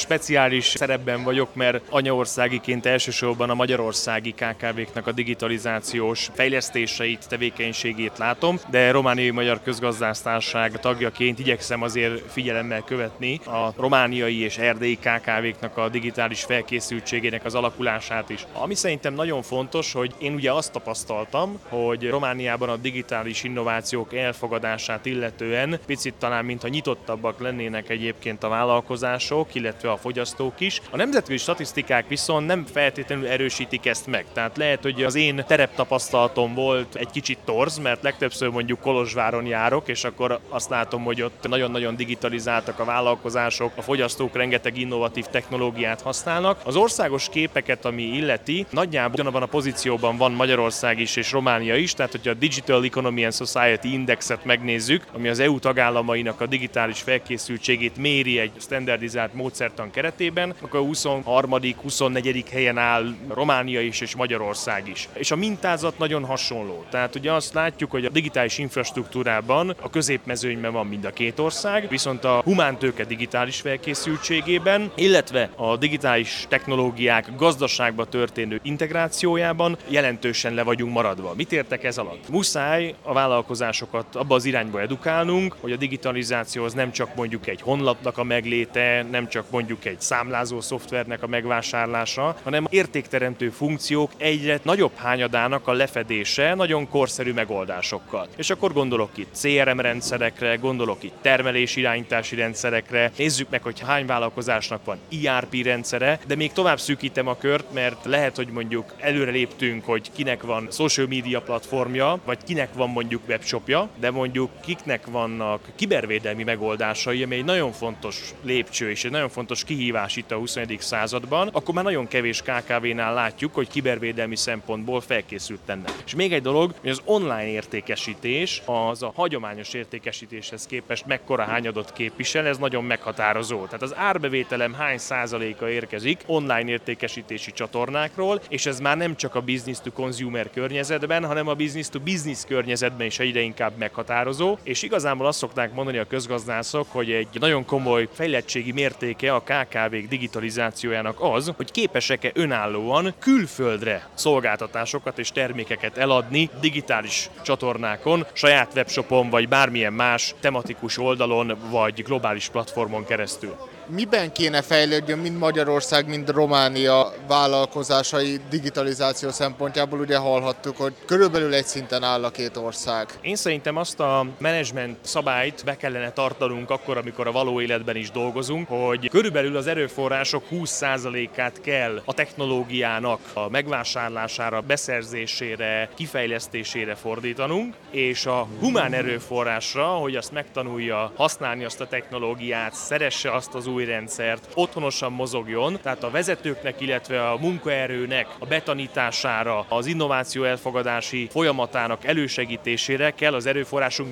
speciális szerepben vagyok, mert anyaországiként elsősorban a magyarországi KKV-knak a digitalizációs fejlesztéseit, tevékenységét látom, de Romániai Magyar Közgazdásztárság tagjaként igyekszem azért figyelemmel követni a romániai és erdélyi KKV-knak a digitális felkészültségének az alakulását is. Ami szerintem nagyon fontos, hogy én ugye azt tapasztaltam, hogy Romániában a digitális innovációk elfogadását illetően picit talán mintha nyitottabbak lennének egyébként a vállalkozások, illetve a fogyasztók is. A nemzetközi statisztikák viszont nem feltétlenül erősítik ezt meg. Tehát lehet, hogy az én tereptapasztalatom volt egy kicsit torz, mert legtöbbször mondjuk Kolozsváron járok, és akkor azt látom, hogy ott nagyon-nagyon digitalizáltak a vállalkozások, a fogyasztók rengeteg innovatív technológiát használnak. Az országos képeket, ami illeti, nagyjából ugyanabban a pozícióban van Magyarország is és Románia is, tehát hogyha a Digital Economy and Society Indexet megnézzük, ami az EU tagállamainak a digitális felkészültségét méri egy standardizált módszertan keretében, akkor a 23., 24. helyen áll Románia is és Magyarország is. És a mintázat nagyon hasonló. Tehát ugye azt látjuk, hogy a digitális infrastruktúrában a középmezőnyben van mind a két ország, viszont a humántőke digitális felkészültségében, illetve a digitális technológiák gazdaságba történő integrációjában jelentősen le vagyunk maradva. Mit értek ez alatt? Muszáj a vállalkozásokat abba az irányba edukálnunk, hogy a digitalizáció az nem csak mondjuk egy honlapnak a megléte, nem csak mondjuk egy számlázó szoftvernek a megvásárlása, hanem értékteremtő funkciók egyre nagyobb hányadának a lefedése nagyon korszerű megoldásokkal. És akkor gondolok itt CRM rendszerekre, gondolok itt termelésirányítási rendszerekre, nézzük meg, hogy hány vállalkozásnak van ERP rendszere, de még tovább szűkítem a kört, mert lehet, hogy mondjuk előre léptünk, hogy kinek van social media platformja, vagy kinek van mondjuk webshopja, de mondjuk kiknek vannak kibervédelmi megoldásai, ami egy nagyon fontos lépcső és egy nagyon fontos kihívás itt a 21. században, akkor már nagyon kevés KKV-nál látjuk, hogy kibervédelmi szempontból felkészült lenne. És még egy dolog, hogy az online értékesítés az a hagyományos értékesítéshez képest mekkora hányadot képvisel, ez nagyon meghatározó. Tehát az árbevételem hány százaléka érkezik online értékesítési csatornákról, és ez már nem csak a business to consumer környezetben, hanem a business to business környezetben is egyre inkább meghatározó, és igazából azt szokták mondani a közgazdászok, hogy egy nagyon komoly fejlettségi mértéke a KKV-k digitalizációjának az, hogy képesek-e önállóan külföldre szolgáltatásokat és termékeket eladni digitális csatornákon, saját webshopon vagy bármilyen más tematikus oldalon vagy globális platformon keresztül. Miben kéne fejlődjön mind Magyarország, mind Románia vállalkozásai digitalizáció szempontjából? Ugye hallhattuk, hogy körülbelül egy szinten áll a két ország. Én szerintem azt a menedzsment szabályt be kellene tartanunk akkor, amikor a való életben is dolgozunk, hogy körülbelül az erőforrások 20%-át kell a technológiának a megvásárlására, beszerzésére, kifejlesztésére fordítanunk, és a humán erőforrásra, hogy azt megtanulja használni azt a technológiát, szeresse azt az új rendszert, otthonosan mozogjon, tehát a vezetőknek, illetve a munkaerőnek a betanítására, az innováció elfogadási folyamatának elősegítésére kell az erőforrásunk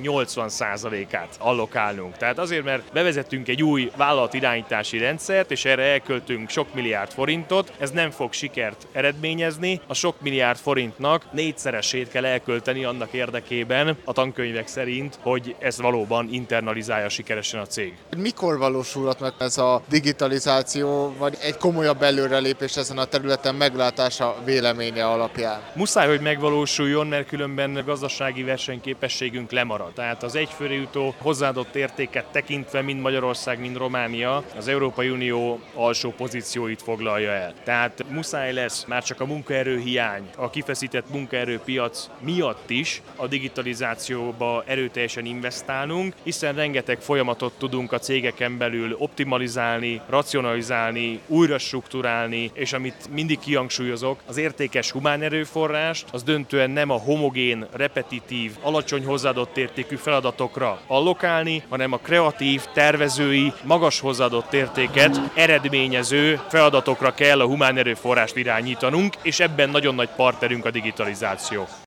80%-át allokálnunk. Tehát azért, mert bevezettünk egy új vállalatirányítási rendszert, és erre elköltünk sok milliárd forintot, ez nem fog sikert eredményezni, a sok milliárd forintnak 4-szeresét kell elkölteni annak érdekében, a tankönyvek szerint, hogy ez valóban internalizálja sikeresen a cég. Mikor valósulhat meg ez a digitalizáció, vagy egy komolyabb előrelépés ezen a területen meglátása véleménye alapján? Muszáj, hogy megvalósuljon, mert különben a gazdasági versenyképességünk lemarad. Tehát az egyfőre jutó hozzáadott értéket tekintve mind Magyarország, mind Románia az Európai Unió alsó pozícióit foglalja el. Tehát muszáj lesz már csak a munkaerőhiány, a kifeszített munkaerőpiac miatt is a digitalizációba erőteljesen investálnunk, hiszen rengeteg folyamatot tudunk a cégeken belül optimalizálni, racionalizálni, újra strukturálni, és amit mindig kihangsúlyozok, az értékes humán erőforrást, az döntően nem a homogén, repetitív, alacsony hozzáadott értékű feladatokra allokálni, hanem a kreatív, tervezői, magas hozzáadott értéket eredményező feladatokra kell a humán erőforrást irányítanunk, és ebben nagyon nagy partnerünk a digitalizáció.